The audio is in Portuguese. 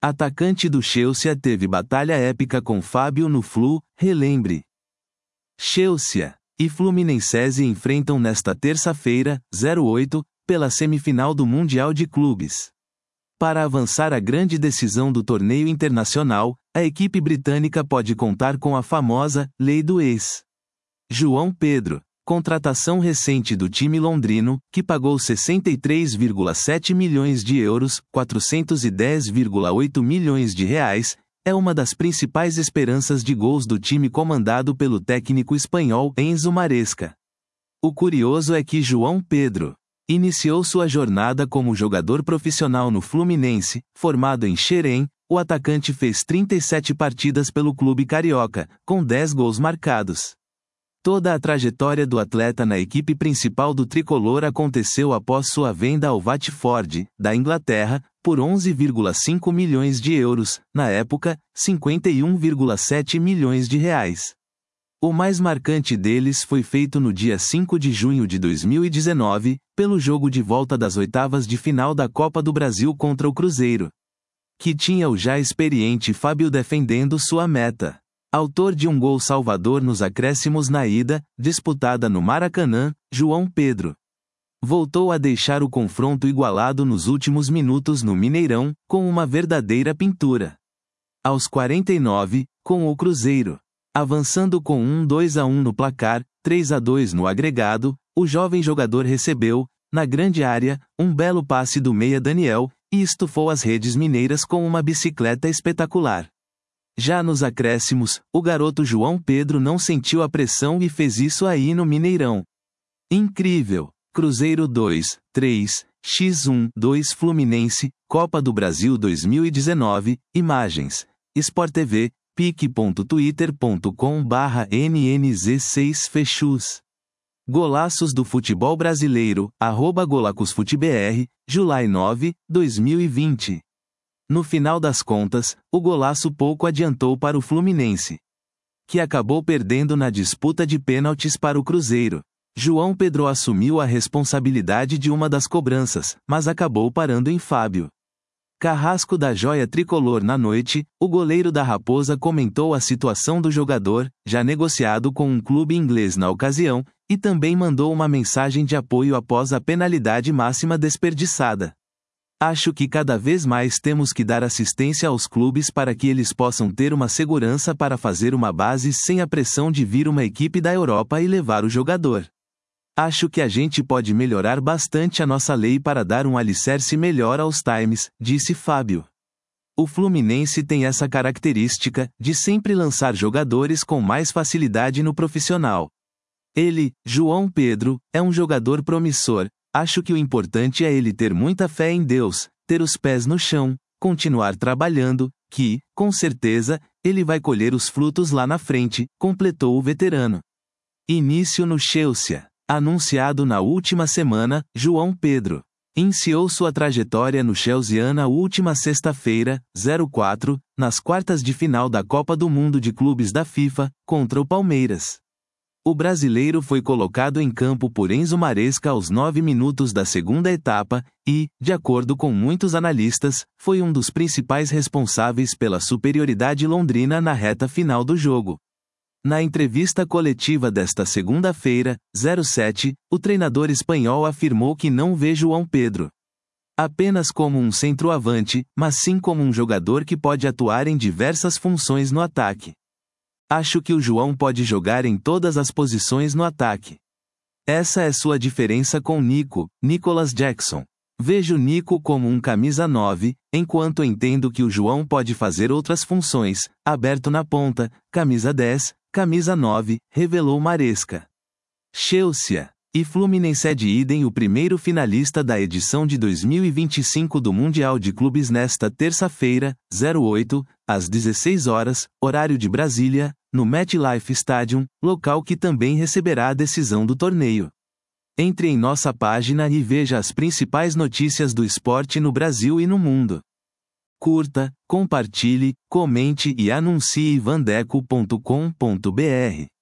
Atacante do Chelsea teve batalha épica com Fábio no Flu, relembre. Chelsea e Fluminense se enfrentam nesta terça-feira, 08, pela semifinal do Mundial de Clubes. Para avançar à grande decisão do torneio internacional, a equipe britânica pode contar com a famosa Lei do Ex. João Pedro, contratação recente do time londrino, que pagou 63,7 milhões de euros, 410,8 milhões de reais, é uma das principais esperanças de gols do time comandado pelo técnico espanhol Enzo Maresca. O curioso é que João Pedro iniciou sua jornada como jogador profissional no Fluminense, formado em Xerém. O atacante fez 37 partidas pelo clube carioca, com 10 gols marcados. Toda a trajetória do atleta na equipe principal do tricolor aconteceu após sua venda ao Watford, da Inglaterra, por 11,5 milhões de euros, na época, 51,7 milhões de reais. O mais marcante deles foi feito no dia 5 de junho de 2019, pelo jogo de volta das oitavas de final da Copa do Brasil contra o Cruzeiro, que tinha o já experiente Fábio defendendo sua meta. Autor de um gol salvador nos acréscimos na ida, disputada no Maracanã, João Pedro voltou a deixar o confronto igualado nos últimos minutos no Mineirão, com uma verdadeira pintura. Aos 49, com o Cruzeiro avançando com 2-1 no placar, 3-2 no agregado, o jovem jogador recebeu, na grande área, um belo passe do meia Daniel, e estufou as redes mineiras com uma bicicleta espetacular. Já nos acréscimos, o garoto João Pedro não sentiu a pressão e fez isso aí no Mineirão. Incrível! Cruzeiro 2-3, X1 2 Fluminense, Copa do Brasil 2019, imagens, Sport TV, pic.twitter.com/nnz6 fechus. Golaços do futebol brasileiro, @golacosfutebr, July 9, 2020. No final das contas, o golaço pouco adiantou para o Fluminense, que acabou perdendo na disputa de pênaltis para o Cruzeiro. João Pedro assumiu a responsabilidade de uma das cobranças, mas acabou parando em Fábio. Carrasco da joia tricolor. Na noite, o goleiro da Raposa comentou a situação do jogador, já negociado com um clube inglês na ocasião, e também mandou uma mensagem de apoio após a penalidade máxima desperdiçada. Acho que cada vez mais temos que dar assistência aos clubes para que eles possam ter uma segurança para fazer uma base sem a pressão de vir uma equipe da Europa e levar o jogador. Acho que a gente pode melhorar bastante a nossa lei para dar um alicerce melhor aos times, disse Fábio. O Fluminense tem essa característica, de sempre lançar jogadores com mais facilidade no profissional. Ele, João Pedro, é um jogador promissor. Acho que o importante é ele ter muita fé em Deus, ter os pés no chão, continuar trabalhando, que, com certeza, ele vai colher os frutos lá na frente, completou o veterano. Início no Chelsea. Anunciado na última semana, João Pedro iniciou sua trajetória no Chelsea na última sexta-feira, 04, nas quartas de final da Copa do Mundo de Clubes da FIFA, contra o Palmeiras. O brasileiro foi colocado em campo por Enzo Maresca aos 9 minutos da segunda etapa, e, de acordo com muitos analistas, foi um dos principais responsáveis pela superioridade londrina na reta final do jogo. Na entrevista coletiva desta segunda-feira, 07, o treinador espanhol afirmou que não vê João Pedro apenas como um centroavante, mas sim como um jogador que pode atuar em diversas funções no ataque. Acho que o João pode jogar em todas as posições no ataque. Essa é sua diferença com Nicolas Jackson. Vejo Nico como um camisa 9, enquanto entendo que o João pode fazer outras funções, aberto na ponta, camisa 10, camisa 9, revelou Maresca. Chelsea e Fluminense de idem. O primeiro finalista da edição de 2025 do Mundial de Clubes nesta terça-feira, 08, às 16 horas, horário de Brasília, no MetLife Stadium, local que também receberá a decisão do torneio. Entre em nossa página e veja as principais notícias do esporte no Brasil e no mundo. Curta, compartilhe, comente e anuncie vandeco.com.br.